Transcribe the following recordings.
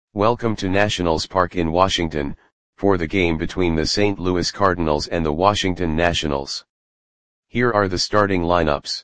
Welcome to Nationals Park in Washington, for the game between the St. Louis Cardinals and the Washington Nationals. Here are the starting lineups.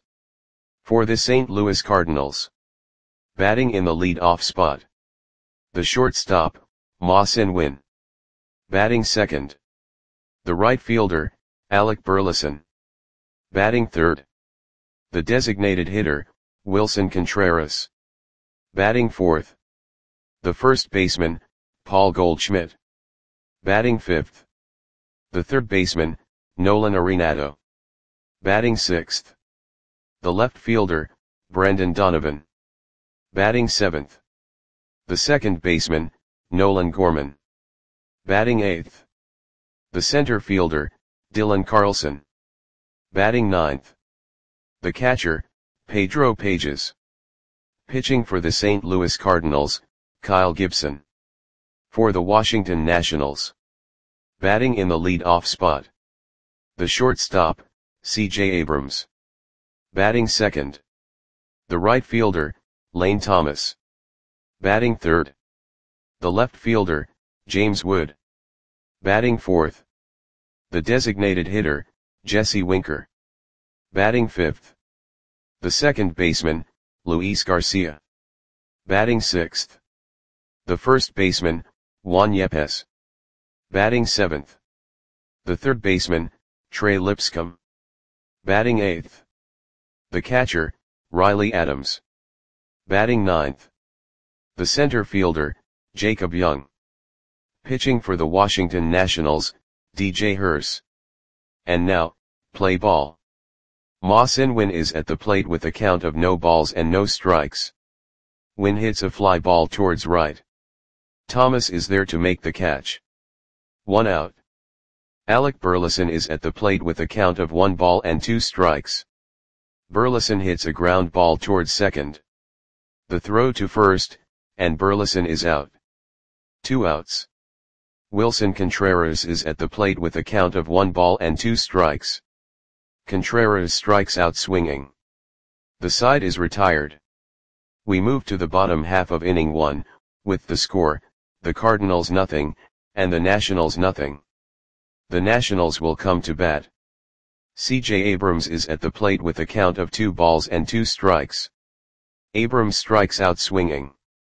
For the St. Louis Cardinals. Batting in the lead-off spot. The shortstop, Ma-Sin Win. Batting second. The right fielder, Alec Burleson. Batting third. The designated hitter, Willson Contreras. Batting fourth. The first baseman, Paul Goldschmidt. Batting fifth. The third baseman, Nolan Arenado. Batting sixth. The left fielder, Brendan Donovan. Batting seventh. The second baseman, Nolan Gorman. Batting eighth. The center fielder, Dylan Carlson. Batting ninth. The catcher, Pedro Pages. Pitching for the St. Louis Cardinals, Kyle Gibson. For the Washington Nationals. Batting in the lead-off spot. The shortstop, C.J. Abrams. Batting second. The right fielder, Lane Thomas. Batting third. The left fielder, James Wood. Batting fourth. The designated hitter, Jesse Winker. Batting fifth. The second baseman, Luis Garcia. Batting sixth. The first baseman, Juan Yepes. Batting seventh. The third baseman, Trey Lipscomb. Batting eighth. The catcher, Riley Adams. Batting ninth. The center fielder, Jacob Young. Pitching for the Washington Nationals, DJ Hurst. And now, play ball. Ma-Sin Win is at the plate with a count of no balls and no strikes. Win hits a fly ball towards right. Thomas is there to make the catch. 1 out. Alec Burleson is at the plate with a count of 1 ball and 2 strikes. Burleson hits a ground ball towards second. The throw to first, and Burleson is out. 2 outs. Willson Contreras is at the plate with a count of 1 ball and 2 strikes. Contreras strikes out swinging. The side is retired. We move to the bottom half of inning 1, with the score, the Cardinals nothing, and the Nationals nothing. The Nationals will come to bat. C.J. Abrams is at the plate with a count of 2 balls and 2 strikes. Abrams strikes out swinging.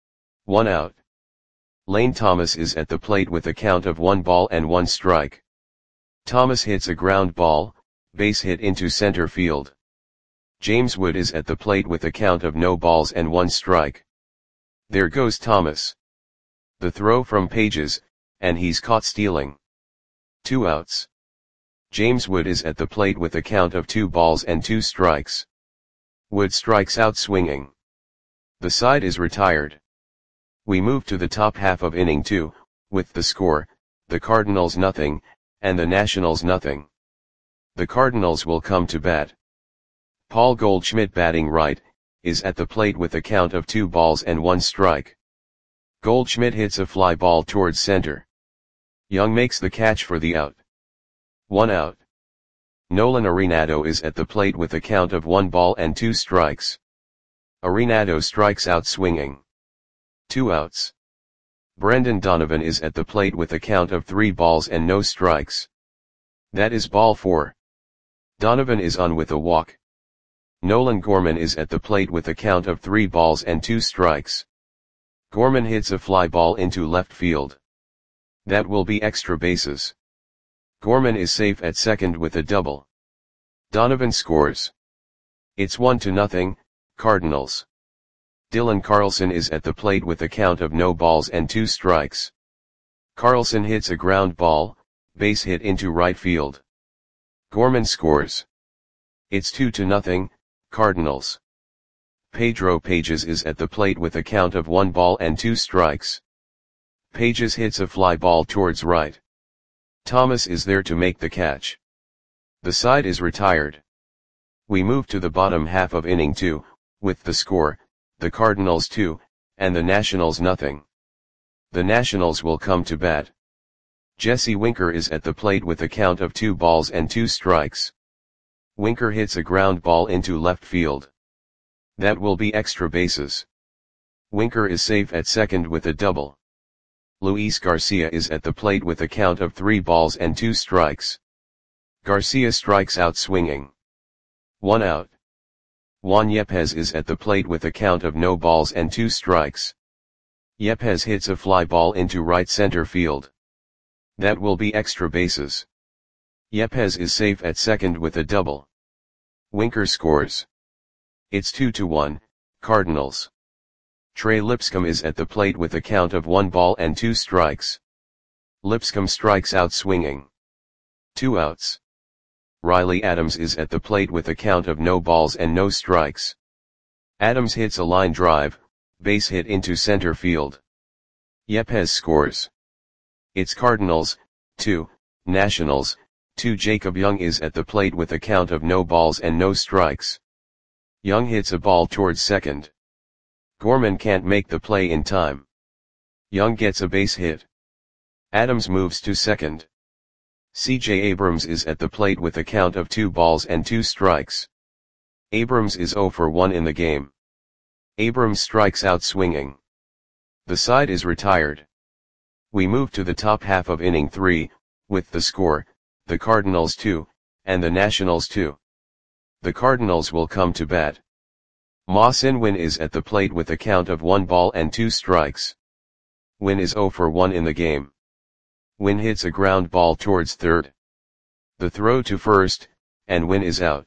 1 out. Lane Thomas is at the plate with a count of 1 ball and 1 strike. Thomas hits a ground ball, base hit into center field. James Wood is at the plate with a count of no balls and 1 strike. There goes Thomas. The throw from Pages, and he's caught stealing. 2 outs. James Wood is at the plate with a count of 2 balls and 2 strikes. Wood strikes out swinging. The side is retired. We move to the top half of inning 2, with the score, the Cardinals nothing, and the Nationals nothing. The Cardinals will come to bat. Paul Goldschmidt batting right, is at the plate with a count of 2 balls and 1 strike. Goldschmidt hits a fly ball towards center. Young makes the catch for the out. 1 out. Nolan Arenado is at the plate with a count of 1 ball and 2 strikes. Arenado strikes out swinging. 2 outs. Brendan Donovan is at the plate with a count of 3 balls and no strikes. That is ball 4. Donovan is on with a walk. Nolan Gorman is at the plate with a count of 3 balls and 2 strikes. Gorman hits a fly ball into left field. That will be extra bases. Gorman is safe at second with a double. Donovan scores. It's 1-0, Cardinals. Dylan Carlson is at the plate with a count of no balls and 2 strikes. Carlson hits a ground ball, base hit into right field. Gorman scores. It's 2-0, Cardinals. Pedro Pages is at the plate with a count of 1 ball and 2 strikes. Pages hits a fly ball towards right. Thomas is there to make the catch. The side is retired. We move to the bottom half of inning 2, with the score, the Cardinals 2, and the Nationals nothing. The Nationals will come to bat. Jesse Winker is at the plate with a count of 2 balls and 2 strikes. Winker hits a ground ball into left field. That will be extra bases. Winker is safe at second with a double. Luis Garcia is at the plate with a count of 3 balls and 2 strikes. Garcia strikes out swinging. 1 out. Juan Yepes is at the plate with a count of no balls and 2 strikes. Yepes hits a fly ball into right center field. That will be extra bases. Yepes is safe at second with a double. Winker scores. It's 2-1, Cardinals. Trey Lipscomb is at the plate with a count of 1 ball and 2 strikes. Lipscomb strikes out swinging. 2 outs. Riley Adams is at the plate with a count of no balls and no strikes. Adams hits a line drive, base hit into center field. Yepes scores. It's Cardinals, 2, Nationals, 2. Jacob Young is at the plate with a count of no balls and no strikes. Young hits a ball towards second. Gorman can't make the play in time. Young gets a base hit. Adams moves to second. C.J. Abrams is at the plate with a count of 2 balls and 2 strikes. Abrams is 0 for 1 in the game. Abrams strikes out swinging. The side is retired. We move to the top half of inning 3, with the score, the Cardinals 2, and the Nationals 2. The Cardinals will come to bat. Ma Sin-Win is at the plate with a count of 1 ball and 2 strikes. Win is 0 for 1 in the game. Win hits a ground ball towards third. The throw to first, and Win is out.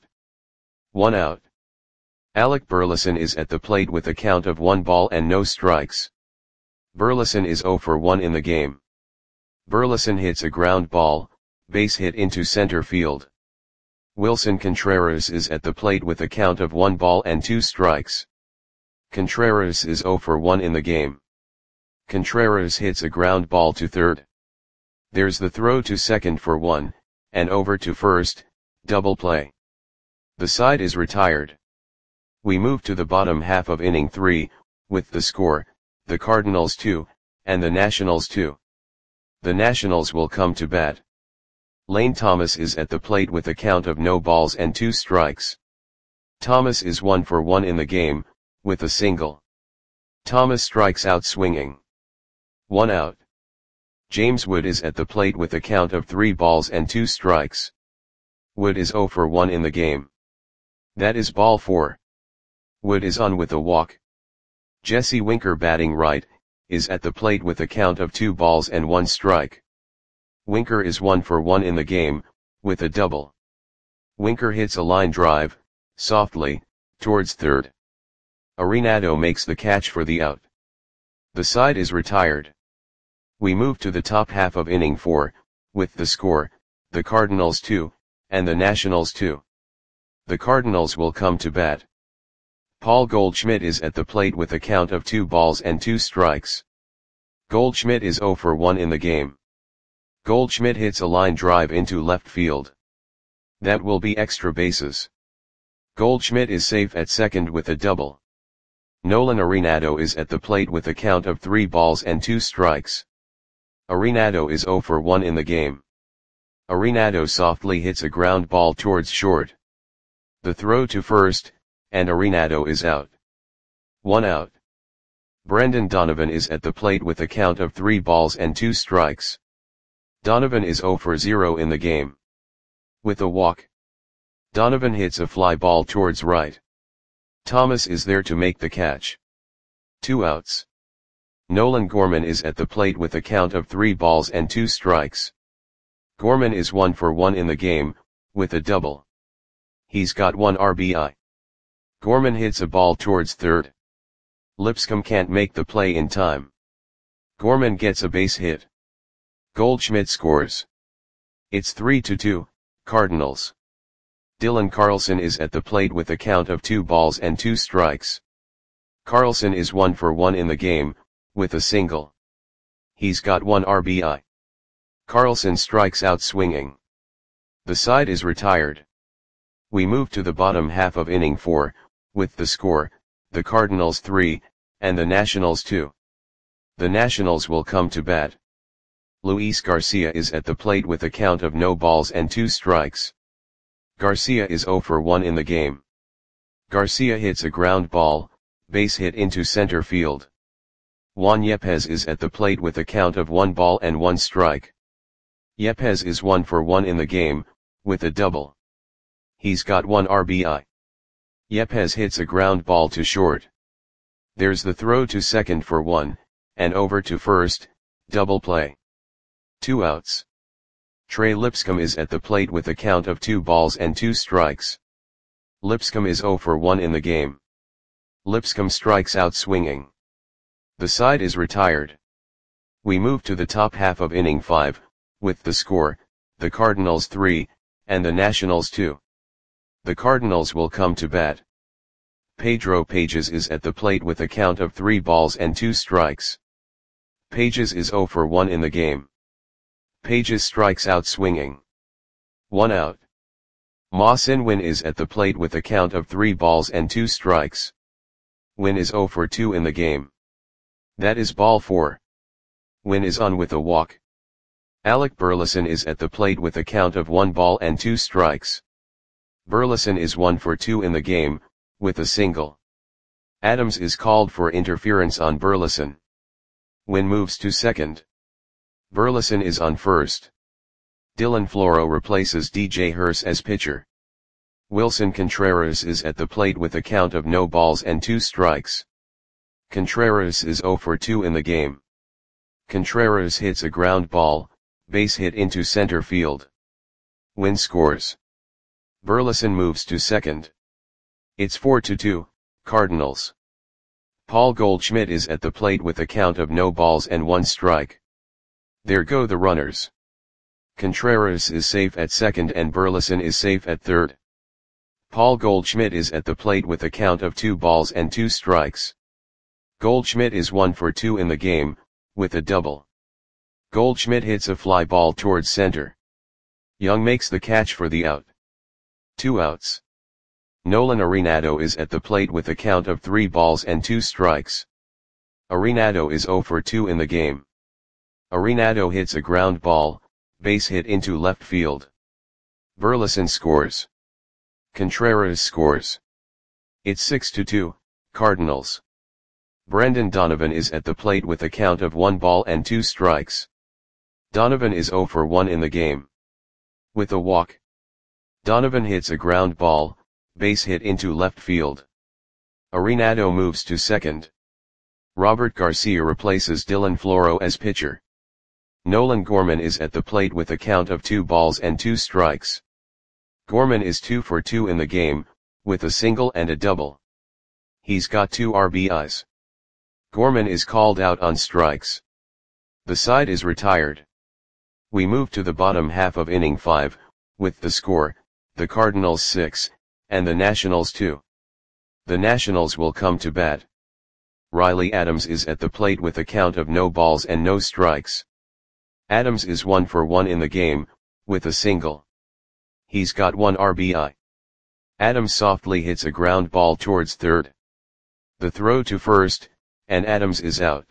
1 out. Alec Burleson is at the plate with a count of 1 ball and no strikes. Burleson is 0 for 1 in the game. Burleson hits a ground ball, base hit into center field. Wilson Contreras is at the plate with a count of 1 ball and 2 strikes. Contreras is 0 for 1 in the game. Contreras hits a ground ball to third. There's the throw to second for 1, and over to first, double play. The side is retired. We move to the bottom half of inning 3, with the score, the Cardinals 2, and the Nationals 2. The Nationals will come to bat. Lane Thomas is at the plate with a count of no balls and 2 strikes. Thomas is 1 for 1 in the game, with a single. Thomas strikes out swinging. 1 out. James Wood is at the plate with a count of 3 balls and 2 strikes. Wood is 0 for 1 in the game. That is ball 4. Wood is on with a walk. Jesse Winker, batting right, is at the plate with a count of 2 balls and 1 strike. Winker is 1 for 1 in the game, with a double. Winker hits a line drive, softly, towards third. Arenado makes the catch for the out. The side is retired. We move to the top half of inning 4, with the score, the Cardinals 2, and the Nationals 2. The Cardinals will come to bat. Paul Goldschmidt is at the plate with a count of 2 balls and 2 strikes. Goldschmidt is 0 for 1 in the game. Goldschmidt hits a line drive into left field. That will be extra bases. Goldschmidt is safe at second with a double. Nolan Arenado is at the plate with a count of 3 balls and 2 strikes. Arenado is 0 for 1 in the game. Arenado softly hits a ground ball towards short. The throw to first, and Arenado is out. 1 out. Brendan Donovan is at the plate with a count of 3 balls and 2 strikes. Donovan is 0 for 0 in the game. With a walk. Donovan hits a fly ball towards right. Thomas is there to make the catch. 2 outs. Nolan Gorman is at the plate with a count of 3 balls and 2 strikes. Gorman is 1 for 1 in the game, with a double. He's got 1 RBI. Gorman hits a ball towards third. Lipscomb can't make the play in time. Gorman gets a base hit. Goldschmidt scores. It's 3-2, Cardinals. Dylan Carlson is at the plate with a count of 2 balls and 2 strikes. Carlson is 1 for 1 in the game, with a single. He's got 1 RBI. Carlson strikes out swinging. The side is retired. We move to the bottom half of inning 4, with the score, the Cardinals 3, and the Nationals 2. The Nationals will come to bat. Luis Garcia is at the plate with a count of no balls and 2 strikes. Garcia is 0 for 1 in the game. Garcia hits a ground ball, base hit into center field. Juan Yepes is at the plate with a count of 1 ball and 1 strike. Yepes is 1 for 1 in the game, with a double. He's got 1 RBI. Yepes hits a ground ball to short. There's the throw to second for 1, and over to first, double play. 2 outs. Trey Lipscomb is at the plate with a count of 2 balls and 2 strikes. Lipscomb is 0 for 1 in the game. Lipscomb strikes out swinging. The side is retired. We move to the top half of inning 5, with the score, the Cardinals 3, and the Nationals 2. The Cardinals will come to bat. Pedro Pages is at the plate with a count of 3 balls and 2 strikes. Pages is 0 for 1 in the game. Pages strikes out swinging. 1 out. Ma-Sin Win is at the plate with a count of 3 balls and 2 strikes. Win is 0 for 2 in the game. That is ball 4. Win is on with a walk. Alec Burleson is at the plate with a count of 1 ball and 2 strikes. Burleson is 1 for 2 in the game, with a single. Adams is called for interference on Burleson. Win moves to second. Burleson is on first. Dylan Floro replaces DJ Hurst as pitcher. Wilson Contreras is at the plate with a count of no balls and 2 strikes. Contreras is 0 for 2 in the game. Contreras hits a ground ball, base hit into center field. Win scores. Burleson moves to second. It's 4-2, Cardinals. Paul Goldschmidt is at the plate with a count of no balls and 1 strike. There go the runners. Contreras is safe at second and Burleson is safe at third. Paul Goldschmidt is at the plate with a count of 2 balls and 2 strikes. Goldschmidt is 1 for 2 in the game, with a double. Goldschmidt hits a fly ball towards center. Young makes the catch for the out. 2 outs. Nolan Arenado is at the plate with a count of 3 balls and 2 strikes. Arenado is 0 for 2 in the game. Arenado hits a ground ball, base hit into left field. Burleson scores. Contreras scores. It's 6-2, Cardinals. Brendan Donovan is at the plate with a count of 1 ball and 2 strikes. Donovan is 0 for 1 in the game. With a walk. Donovan hits a ground ball, base hit into left field. Arenado moves to second. Robert Garcia replaces Dylan Floro as pitcher. Nolan Gorman is at the plate with a count of 2 balls and 2 strikes. Gorman is 2 for 2 in the game, with a single and a double. He's got 2 RBIs. Gorman is called out on strikes. The side is retired. We move to the bottom half of inning 5, with the score, the Cardinals 6, and the Nationals 2. The Nationals will come to bat. Riley Adams is at the plate with a count of no balls and no strikes. Adams is 1 for 1 in the game, with a single. He's got 1 RBI. Adams softly hits a ground ball towards third. The throw to first, and Adams is out.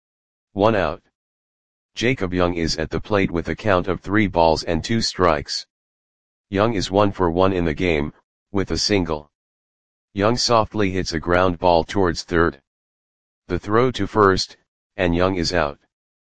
1 out. Jacob Young is at the plate with a count of 3 balls and 2 strikes. Young is 1 for 1 in the game, with a single. Young softly hits a ground ball towards third. The throw to first, and Young is out.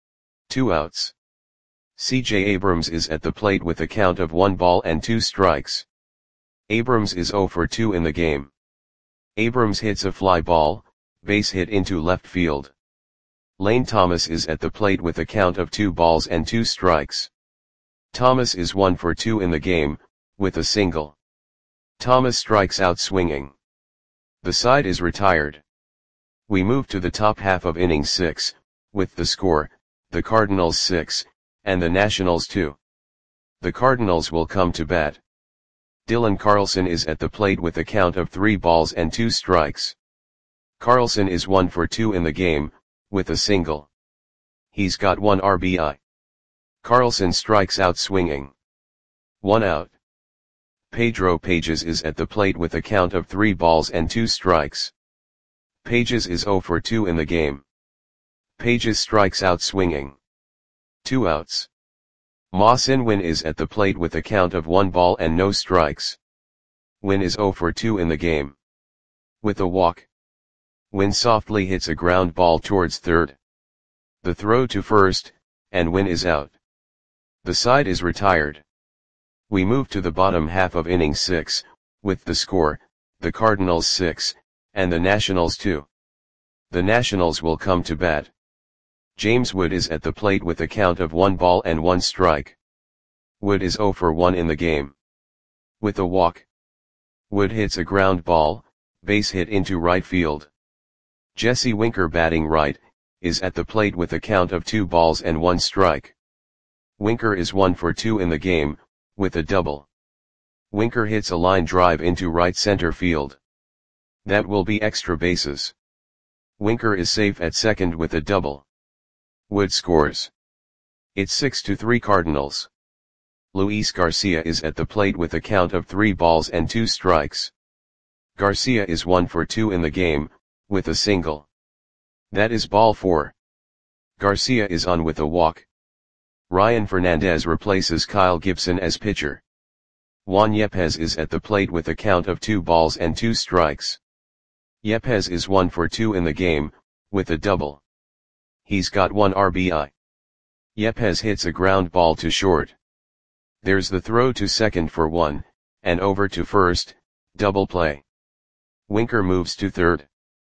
2 outs. C.J. Abrams is at the plate with a count of 1 ball and 2 strikes. Abrams is 0 for 2 in the game. Abrams hits a fly ball, base hit into left field. Lane Thomas is at the plate with a count of 2 balls and 2 strikes. Thomas is 1 for 2 in the game, with a single. Thomas strikes out swinging. The side is retired. We move to the top half of inning 6, with the score, the Cardinals 6, and the Nationals 2. The Cardinals will come to bat. Dylan Carlson is at the plate with a count of 3 balls and 2 strikes. Carlson is 1 for 2 in the game, with a single. He's got 1 RBI. Carlson strikes out swinging. 1 out. Pedro Pages is at the plate with a count of 3 balls and 2 strikes. Pages is 0 for 2 in the game. Pages strikes out swinging. 2 outs. Ma-Sin Win is at the plate with a count of 1 ball and no strikes. Win is 0 for 2 in the game. With a walk. Win softly hits a ground ball towards third. The throw to first, and Wynn is out. The side is retired. We move to the bottom half of inning 6, with the score, the Cardinals 6, and the Nationals 2. The Nationals will come to bat. James Wood is at the plate with a count of 1 ball and 1 strike. Wood is 0 for 1 in the game. With a walk. Wood hits a ground ball, base hit into right field. Jesse Winker, batting right, is at the plate with a count of 2 balls and 1 strike. Winker is 1 for 2 in the game, with a double. Winker hits a line drive into right center field. That will be extra bases. Winker is safe at second with a double. Wood scores. It's 6-3 Cardinals. Luis Garcia is at the plate with a count of 3 balls and 2 strikes. Garcia is 1 for 2 in the game, with a single. That is ball 4. Garcia is on with a walk. Ryan Fernandez replaces Kyle Gibson as pitcher. Juan Yepez is at the plate with a count of 2 balls and 2 strikes. Yepez is 1 for 2 in the game, with a double. He's got 1 RBI. Yepez hits a ground ball to short. There's the throw to second for 1, and over to first, double play. Winker moves to third.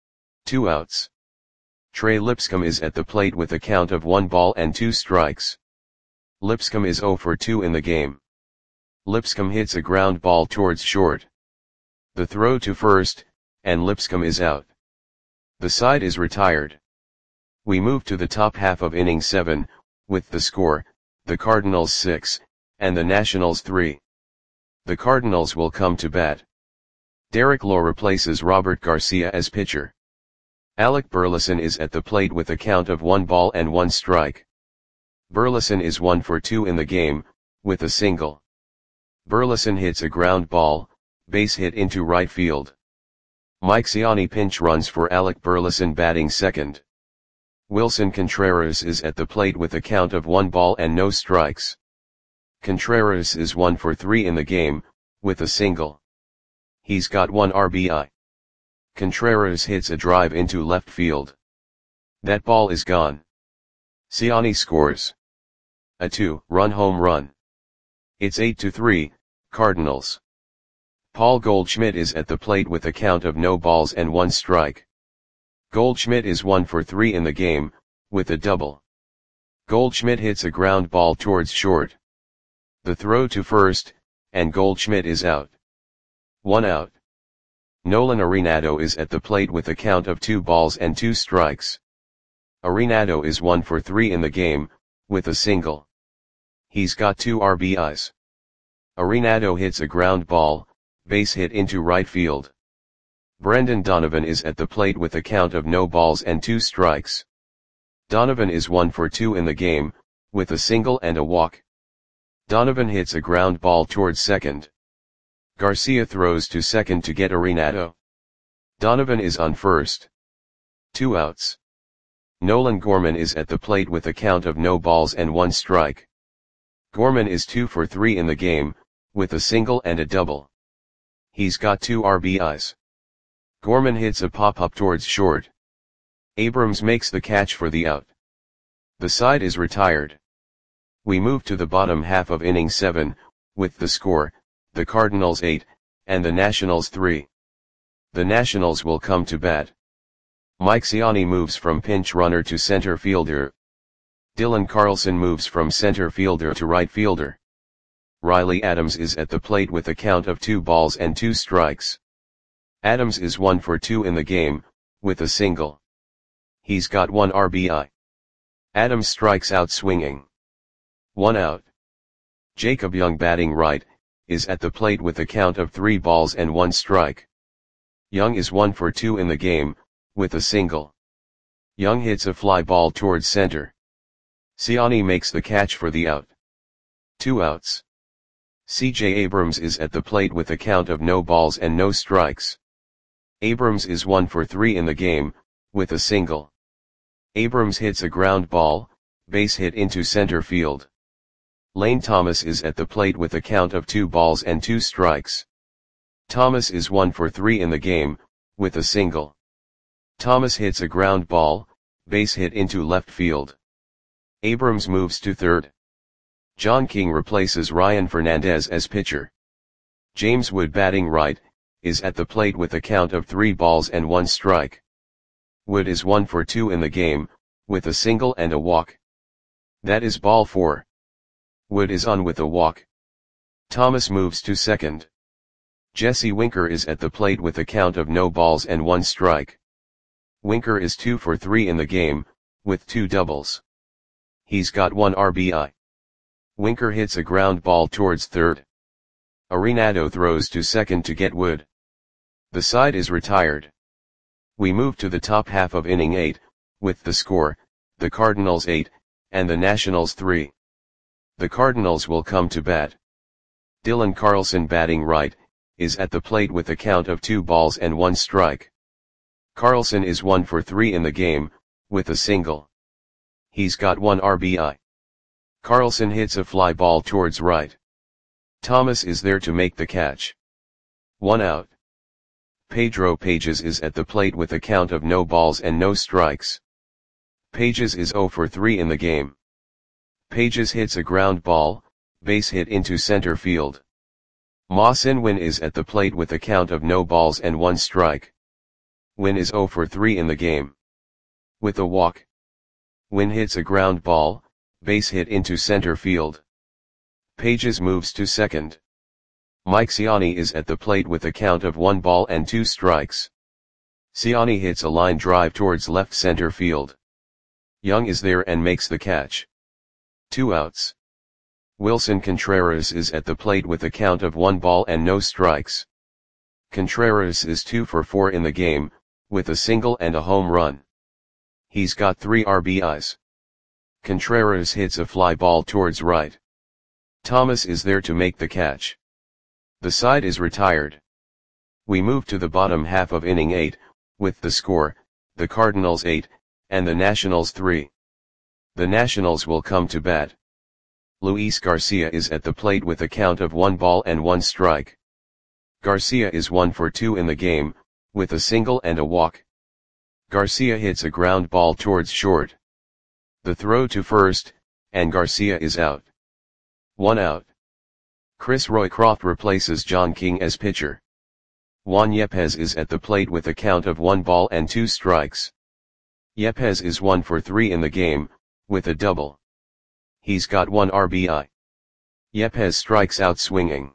2 outs. Trey Lipscomb is at the plate with a count of 1 ball and 2 strikes. Lipscomb is 0 for 2 in the game. Lipscomb hits a ground ball towards short. The throw to first, and Lipscomb is out. The side is retired. We move to the top half of inning 7, with the score, the Cardinals 6, and the Nationals 3. The Cardinals will come to bat. Derek Lowe replaces Robert Garcia as pitcher. Alec Burleson is at the plate with a count of 1 ball and 1 strike. Burleson is 1 for 2 in the game, with a single. Burleson hits a ground ball, base hit into right field. Mike Ciani pinch runs for Alec Burleson, batting second. Wilson Contreras is at the plate with a count of 1 ball and no strikes. Contreras is 1 for 3 in the game, with a single. He's got 1 RBI. Contreras hits a drive into left field. That ball is gone. Ciani scores a 2-run home run. It's 8-3, Cardinals. Paul Goldschmidt is at the plate with a count of no balls and 1 strike. Goldschmidt is 1 for 3 in the game, with a double. Goldschmidt hits a ground ball towards short. The throw to first, and Goldschmidt is out. 1 out. Nolan Arenado is at the plate with a count of 2 balls and 2 strikes. Arenado is 1 for 3 in the game, with a single. He's got 2 RBIs. Arenado hits a ground ball, base hit into right field. Brendan Donovan is at the plate with a count of no balls and 2 strikes. Donovan is 1 for 2 in the game, with a single and a walk. Donovan hits a ground ball towards second. Garcia throws to second to get Arenado. Donovan is on first. 2 outs. Nolan Gorman is at the plate with a count of no balls and 1 strike. Gorman is 2 for 3 in the game, with a single and a double. He's got 2 RBIs. Gorman hits a pop-up towards short. Abrams makes the catch for the out. The side is retired. We move to the bottom half of inning 7, with the score, the Cardinals 8, and the Nationals 3. The Nationals will come to bat. Mike Ciani moves from pinch runner to center fielder. Dylan Carlson moves from center fielder to right fielder. Riley Adams is at the plate with a count of 2 balls and 2 strikes. Adams is 1 for 2 in the game, with a single. He's got 1 RBI. Adams strikes out swinging. 1 out. Jacob Young, batting right, is at the plate with a count of 3 balls and 1 strike. Young is 1 for 2 in the game, with a single. Young hits a fly ball towards center. Ciani makes the catch for the out. 2 outs. C.J. Abrams is at the plate with a count of no balls and no strikes. Abrams is 1 for 3 in the game, with a single. Abrams hits a ground ball, base hit into center field. Lane Thomas is at the plate with a count of 2 balls and 2 strikes. Thomas is 1 for 3 in the game, with a single. Thomas hits a ground ball, base hit into left field. Abrams moves to third. John King replaces Ryan Fernandez as pitcher. James Wood batting right, is at the plate with a count of 3 balls and 1 strike. Wood is 1 for 2 in the game, with a single and a walk. That is ball 4. Wood is on with a walk. Thomas moves to second. Jesse Winker is at the plate with a count of no balls and 1 strike. Winker is 2 for 3 in the game, with 2 doubles. He's got 1 RBI. Winker hits a ground ball towards third. Arenado throws to second to get Wood. The side is retired. We move to the top half of inning 8, with the score, the Cardinals 8, and the Nationals 3. The Cardinals will come to bat. Dylan Carlson batting right, is at the plate with a count of 2 balls and 1 strike. Carlson is 1 for 3 in the game, with a single. He's got 1 RBI. Carlson hits a fly ball towards right. Thomas is there to make the catch. 1 out. Pedro Pages is at the plate with a count of no balls and no strikes. Pages is 0 for 3 in the game. Pages hits a ground ball, base hit into center field. Ma Sin-Win is at the plate with a count of no balls and 1 strike. Win is 0 for 3 in the game. With a walk. Win hits a ground ball, base hit into center field. Pages moves to second. Mike Ciani is at the plate with a count of 1 ball and 2 strikes. Ciani hits a line drive towards left center field. Young is there and makes the catch. 2 outs. Wilson Contreras is at the plate with a count of 1 ball and no strikes. Contreras is 2 for 4 in the game, with a single and a home run. He's got 3 RBIs. Contreras hits a fly ball towards right. Thomas is there to make the catch. The side is retired. We move to the bottom half of inning 8, with the score, the Cardinals 8, and the Nationals 3. The Nationals will come to bat. Luis Garcia is at the plate with a count of 1 ball and 1 strike. Garcia is 1 for 2 in the game, with a single and a walk. Garcia hits a ground ball towards short. The throw to first, and Garcia is out. 1 out. Chris Roycroft replaces John King as pitcher. Juan Yepez is at the plate with a count of 1 ball and 2 strikes. Yepez is 1 for 3 in the game, with a double. He's got 1 RBI. Yepez strikes out swinging.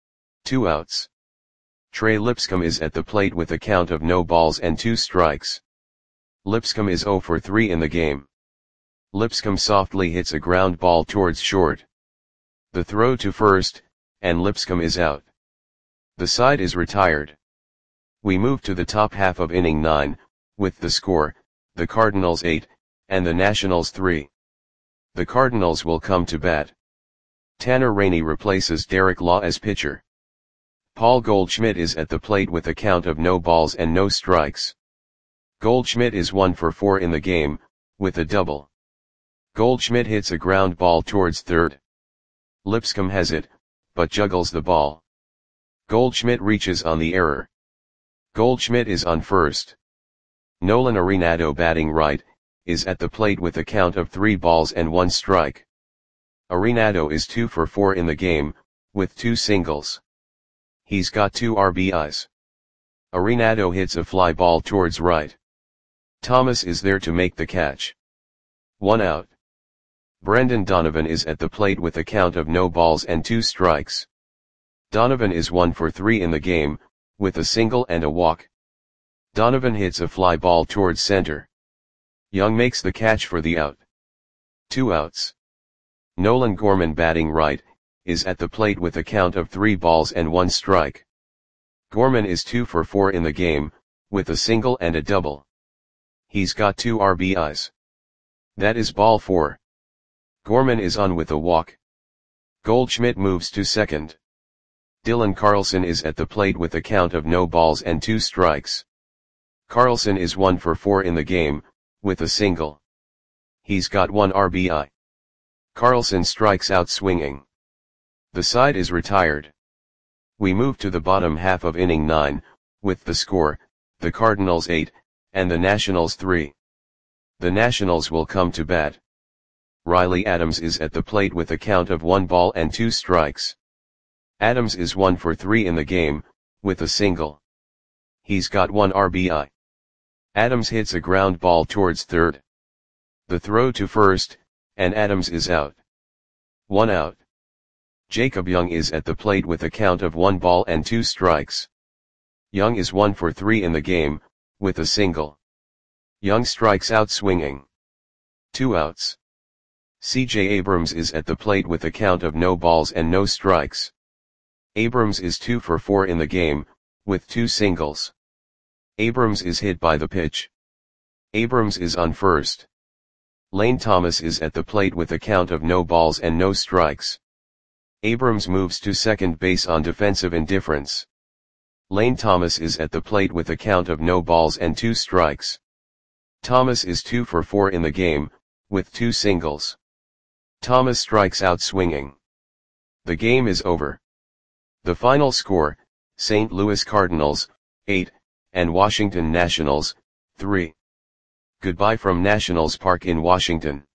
2 outs. Trey Lipscomb is at the plate with a count of no balls and 2 strikes. Lipscomb is 0 for 3 in the game. Lipscomb softly hits a ground ball towards short. The throw to first, and Lipscomb is out. The side is retired. We move to the top half of inning 9, with the score, the Cardinals 8, and the Nationals 3. The Cardinals will come to bat. Tanner Rainey replaces Derek Law as pitcher. Paul Goldschmidt is at the plate with a count of no balls and no strikes. Goldschmidt is 1 for 4 in the game, with a double. Goldschmidt hits a ground ball towards third. Lipscomb has it, but juggles the ball. Goldschmidt reaches on the error. Goldschmidt is on first. Nolan Arenado batting right, is at the plate with a count of 3 balls and 1 strike. Arenado is 2 for 4 in the game, with 2 singles. He's got 2 RBIs. Arenado hits a fly ball towards right. Thomas is there to make the catch. 1 out. Brendan Donovan is at the plate with a count of no balls and 2 strikes. Donovan is 1 for 3 in the game, with a single and a walk. Donovan hits a fly ball towards center. Young makes the catch for the out. 2 outs. Nolan Gorman batting right, is at the plate with a count of 3 balls and 1 strike. Gorman is 2 for 4 in the game, with a single and a double. He's got 2 RBIs. That is ball 4. Gorman is on with a walk. Goldschmidt moves to second. Dylan Carlson is at the plate with a count of no balls and 2 strikes. Carlson is 1 for 4 in the game, with a single. He's got 1 RBI. Carlson strikes out swinging. The side is retired. We move to the bottom half of inning 9, with the score, the Cardinals 8, and the Nationals 3. The Nationals will come to bat. Riley Adams is at the plate with a count of 1 ball and 2 strikes. Adams is 1 for 3 in the game, with a single. He's got 1 RBI. Adams hits a ground ball towards third. The throw to first, and Adams is out. 1 out. Jacob Young is at the plate with a count of 1 ball and 2 strikes. Young is 1 for 3 in the game, with a single. Young strikes out swinging. 2 outs. C.J. Abrams is at the plate with a count of no balls and no strikes. Abrams is 2 for 4 in the game, with 2 singles. Abrams is hit by the pitch. Abrams is on first. Lane Thomas is at the plate with a count of no balls and no strikes. Abrams moves to second base on defensive indifference. Lane Thomas is at the plate with a count of no balls and 2 strikes. Thomas is 2 for 4 in the game, with 2 singles. Thomas strikes out swinging. The game is over. The final score, St. Louis Cardinals, 8, and Washington Nationals, 3. Goodbye from Nationals Park in Washington.